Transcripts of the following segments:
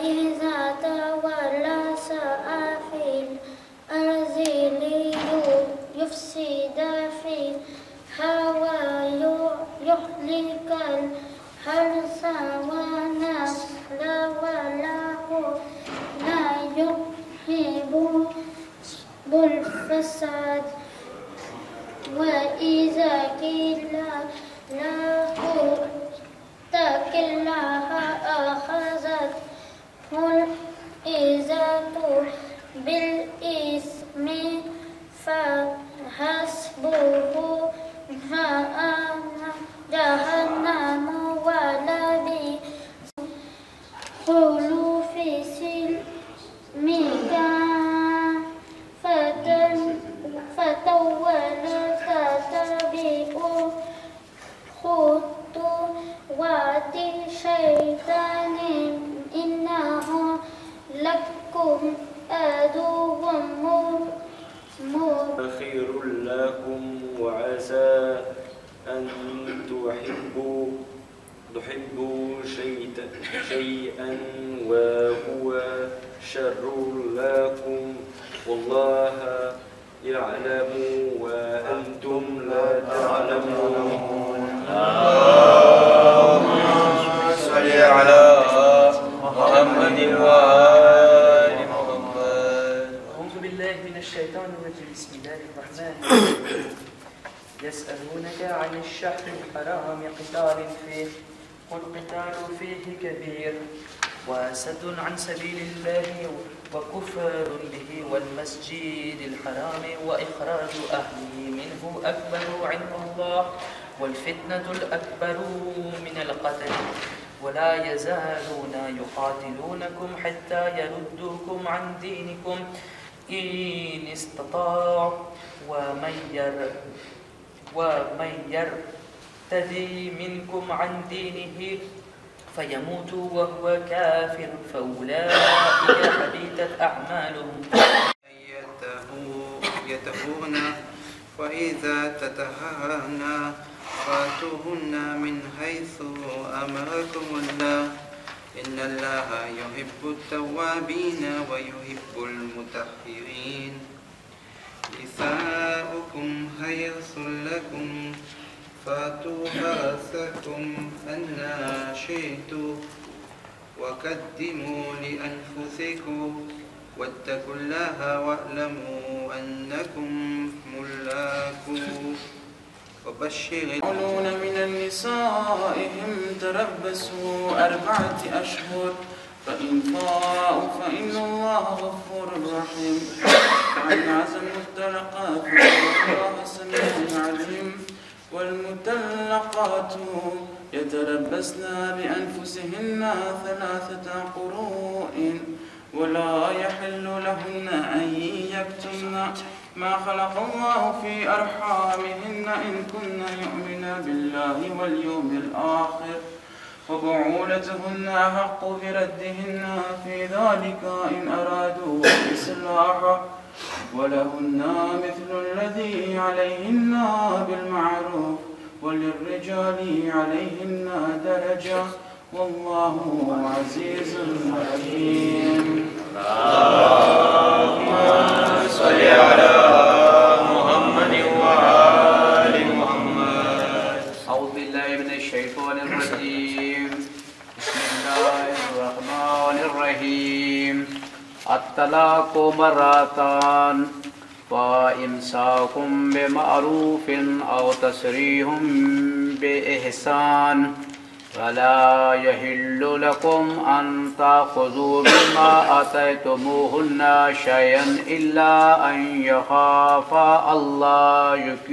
وإذا تولى سعى في الأرض ليفسد فيها ويهلك الحرث والنسل والله لا يحب الفساد. وإذا قيل له اتق الله أخذته العزة بالإثم فحسبه جهنم ولبئس الخلود سلمك فتولى تتبع خطوات الشيطان إنه لكم عدو مبين. خير لكم وعسى أن تحبوا شيئا وهو شر لكم والله يعلم وأنتم لا تعلمون. اللهم صل على محمد وآل محمد. أعوذ بالله من الشيطان الرجيم. بسم الله الرحمن الرحيم. يسألونك عن الشهر الحرام قتال فيه قل قتال فيه كبير وسد عن سبيل الله وكفر به والمسجد الحرام وإخراج أهله منه أكبر عند الله والفتنة الأكبر من القتل ولا يزالون يقاتلونكم حتى يردوكم عن دينكم إن استطاعوا ومن يرتدي منكم عن دينه فيموت وهو كافر فأولئك حبطت أعمالهم. يتهون وإذا تتهاون فاتوهن من حيث أمركم الله إن الله يحب التوابين ويحب المتطهرين. نساؤكم حرث لكم فاتوا حرثكم أنى شئتم وقدموا لأنفسكم واتقوا الله واعلموا أنكم ملاقوه. وبشر يقولون من نسائهم تربصوا 4 أشهر فإن فاءوا فإن الله غفور رحيم. وإن عزموا الطلقات فإن الله سميع عليم. والمطلقات يتربصن بأنفسهن 3 قروء ولا يحل لهن أن يكتمن ما خلق الله في أرحامهن إن كن يؤمن بالله واليوم الآخر وبعولتهن أحق بردهن في ذلك إن أرادوا إصلاحا ولهن مثل الذي عليهن بالمعروف وللرجال عليهن درجة والله عزيز حكيم. اللهم صل على محمد وآل محمد. أعوذ بالله من الشيطان الرجيم. بسم الله الرحمن الرحيم. الطلاق مرتان فإمساك بمعروف أو تسريح بإحسان ولا يحل لكم أن تأخذوا مما آتيتموهن شيئا إلا أن يخافا ألا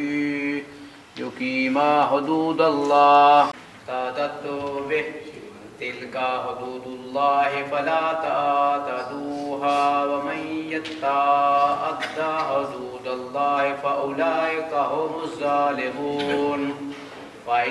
يقيما حدود الله تعتدوا به تلك حدود الله فلا تعتدوها ومن يتعدى حدود الله فأولئك هم الظالمون. فإن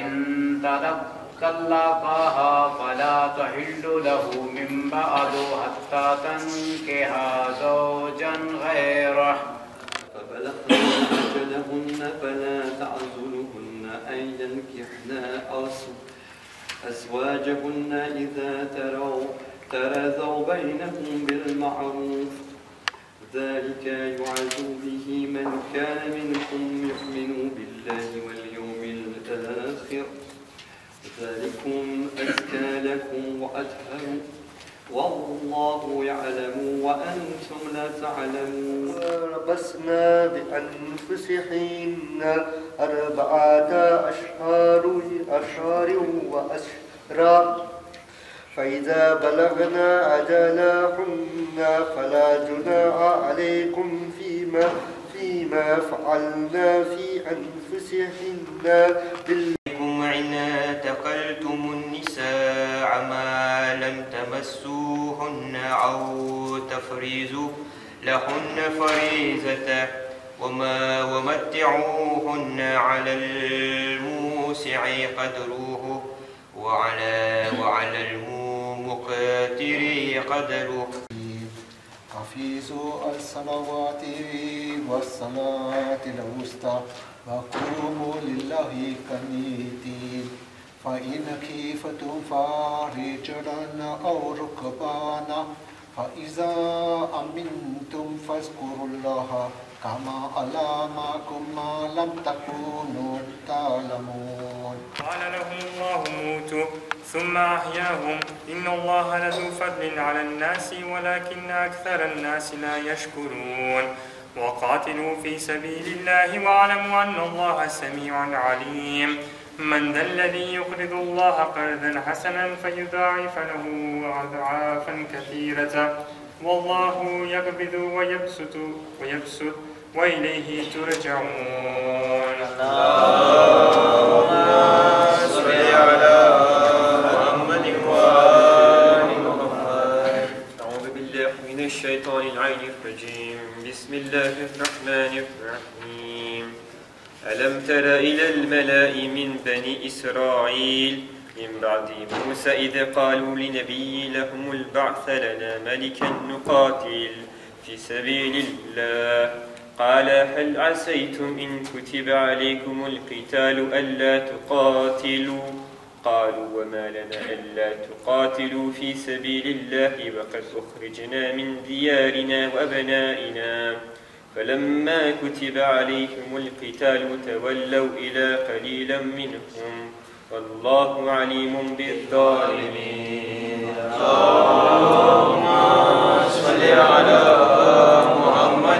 طلقها فلا تحل له من بعد حتى تنكح زوجا غيره. فبلغن أجلهن فلا تعزلهن أن ينكحن أزواجهن إذا ترضوا بينهم بالمعروف ذلك يوعظ به من كان منكم يؤمن بالله واليوم الآخر ذلكم أزكى لكم وأطهر والله يعلم وأنتم لا تعلمون. وربصنا بأنفسهن 4 أشهر وأشرا فإذا بلغنا أجلهن فلا جناح عليكم فيما فعلنا في أنفسهن باللكم إن اعتقلتم النساء ما لم تمسوهن أو تفريزوا لهن فريزة ومتعوهن على الموسع قدره وعلى المقتر قدره. حفيظوا الصلوات والصلاة الوسطى وقوموا لله قانتين فإن خفتم فرجالا أو ركبانا فإذا أمنتم فاذكروا الله كما علمكم ما لم تكونوا تعلمون. قال لهم الله موتوا ثم أحياهم إن الله لذو فضل على الناس ولكن أكثر الناس لا يشكرون. وقاتلوا في سبيل الله واعلموا أن الله سميع عليم. من ذا الذي يقرض الله قرضا حسنا فيضاعف له أضعافا كثيرة والله يقبض ويبسط وإليه ترجعون. اللهم صل على محمد وآل محمد. أعوذ بالله من الشيطان العين الرجيم. بسم الله الرحمن الرحيم. ألم تر إلى الملأ من بني إسرائيل من بعد موسى إذ قالوا لنبي لهم ابعث لنا ملكا نقاتل في سبيل الله قال هل عسيتم إن كتب عليكم القتال ألا تقاتلوا قالوا وما لنا ألا تقاتلوا في سبيل الله وقد أخرجنا من ديارنا وأبنائنا فلما كتب عليهم القتال تولوا إلى قليلا منهم والله عليم بالظالمين. اللهم صل على محمد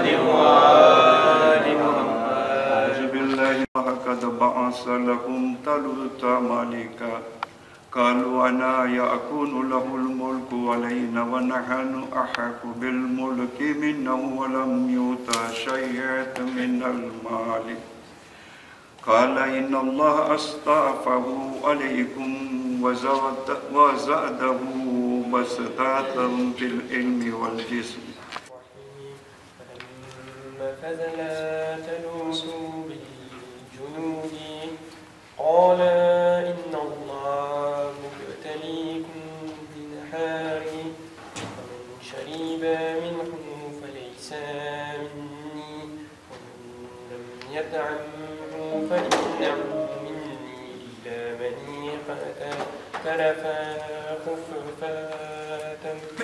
وآل محمد. أعوذ بالله قد بعث لهم طالوت ملكا قالوا أنا يكون له الملك علينا ونحن أحق بالملك منه ولم يؤت شيئا من المال قال إن الله أصطفاه عليكم وزاده بسطة في العلم والجسم. فلما فزل طالوت بالجنود قال إن الله مبتليكم بنهار فمن شرب منه فليس مني ومن لم يطعمه فإنه مني إلا من اقترف خفة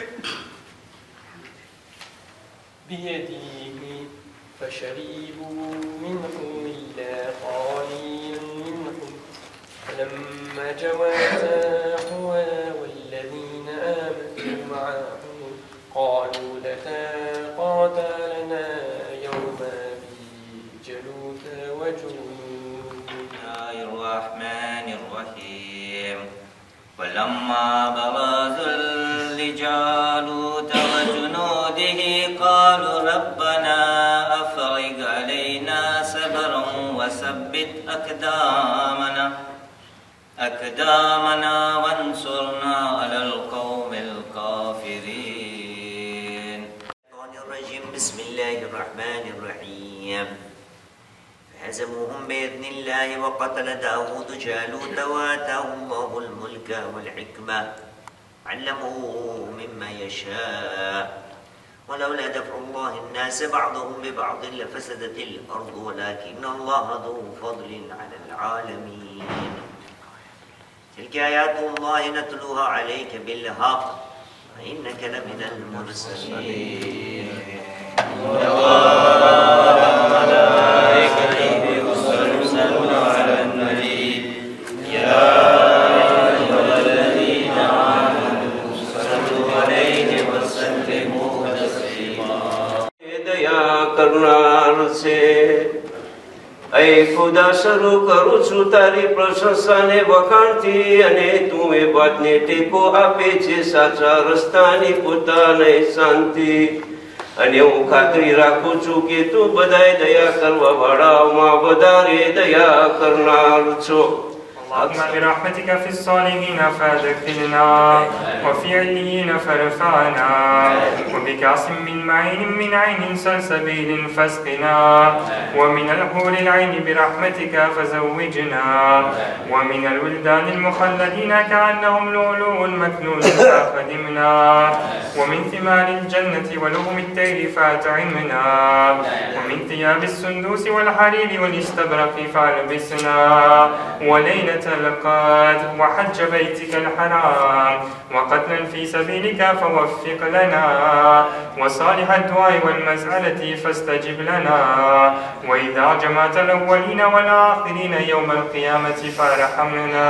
بيده فشربوا منه إلا قليل منهم فلما جاوزه هو والذين آمنوا معه قالوا لتقاتلنا يوما بجالوت وجنود. بسم الله الرحمن الرحيم. ولما برزوا لجالوت وجنوده قالوا ربنا أفرغ علينا صبرا وثبت أقدامنا وانصرنا على القوم الكافرين. بسم الله الرحمن الرحيم. فهزموهم بإذن الله وقتل داود جالوت وآتاه الله الملك والحكمة علمه مما يشاء ولولا دفع الله الناس بعضهم ببعض لفسدت الأرض ولكن الله ذو فضل على العالمين. تلك آيات الله نتلوها عليك بالحق إنك لمن المرسلين وملائكته يصلون على النبي يا أيها الذين آمنوا صلوا عليه وسلموا تسليما दया करनार से ऐ खुदा શરૂ કરું છું તારી પ્રશંસાને વખાણથી અને તું એ વાતને ટેકો આપે છે સાચા રસ્તાની પોતાને શાંતિ અને હું ખાતરી રાખું છું કે તું બધાય દયા કરવા વાળાઓમાં વધારે દયા કરનાર છો. اللهم برحمتك في الصالحين فأدخلنا وفي عليين فرفعنا وبكأس من معين من عين سلسبيل فاسقنا ومن الحور العين برحمتك فزوجنا ومن الولدان المخلدين كأنهم لؤلؤ مكنون فأخدمنا ومن ثمار الجنة ولهم الطير فأطعمنا ومن ثياب السندوس والحرير والاستبرق فألبسنا وليلة القدر وحج بيتك الحرام وقتلا في سبيلك فوفق لنا وصالح الدعاء والمسألة فاستجب لنا وإذا جمعت الأولين والآخرين يوم القيامة فارحمنا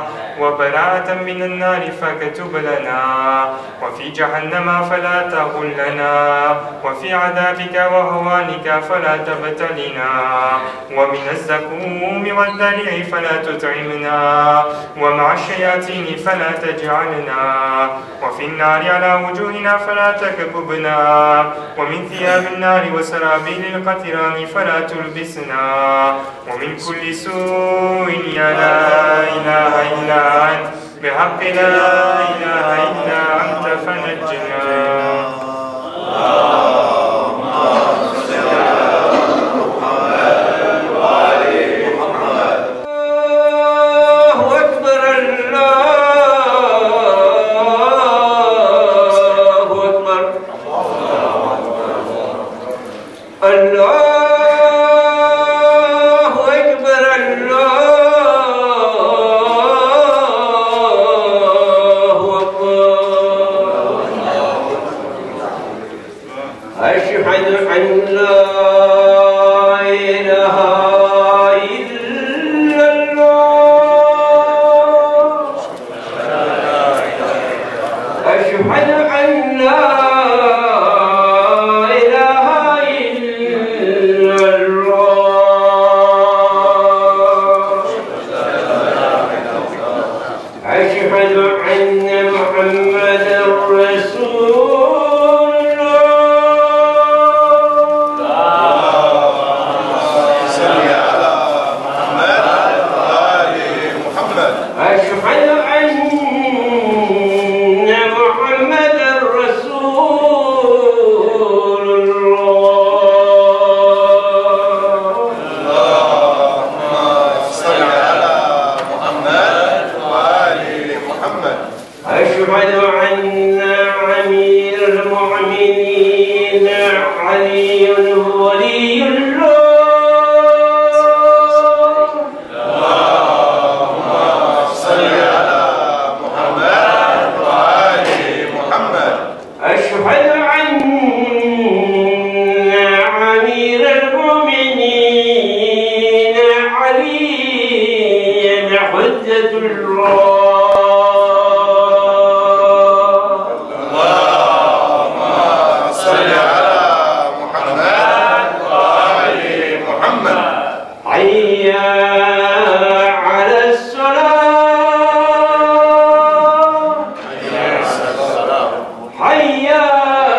وبراءة من النار فاكتب لنا وفي جهنم فلا تغلنا وفي عذابك وهوانك فلا تبتلنا ومن الزقوم والذريع فلا تطعمنا ومع الشياطين فلا تجعلنا وفي النار على وجوهنا فلا تكببنا ومن ثياب النار وسرابيل القطران فلا تلبسنا ومن كل سوء يا لا إله إلا أنت بحق لا إله إلا أنت فنجنا. حي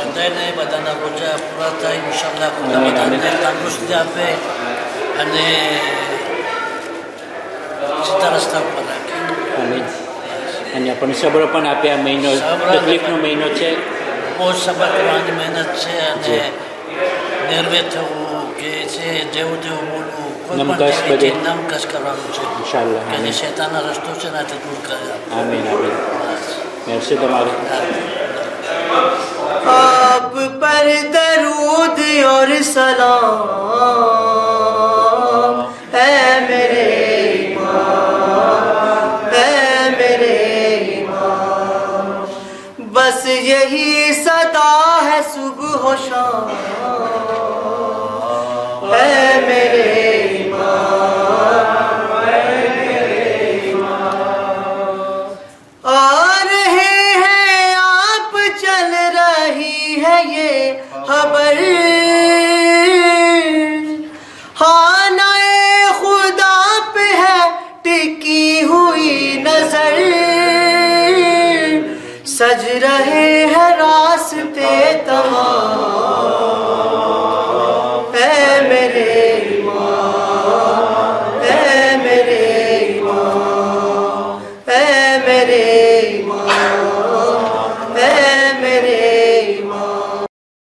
Dene badana roja purata insyaallah kita badana tandus jape ane citarasta palaki. Amin. Hanya pun sabar pan ape maino taklif no maino che. बहुत सब पुरानी मेहनत से ane निर्वेत हो के से देव देव बोलो नमकस बदे नमकस करानो छे इंशाल्लाह के शैतान रस्तो से ना दूर कर आमीन आमीन merci तुम्हारे आप पर दरूद और सलाम है मेरे इमाम है मेरे इमाम बस यही सदा है सुबह हो शाम है मेरे इमाम है मेरे इमाम आ रहे हैं आप चल रही है ये खबर खानाए खुदा पे है टिकी हुई नजर सज रहे हैं रास्ते तमाम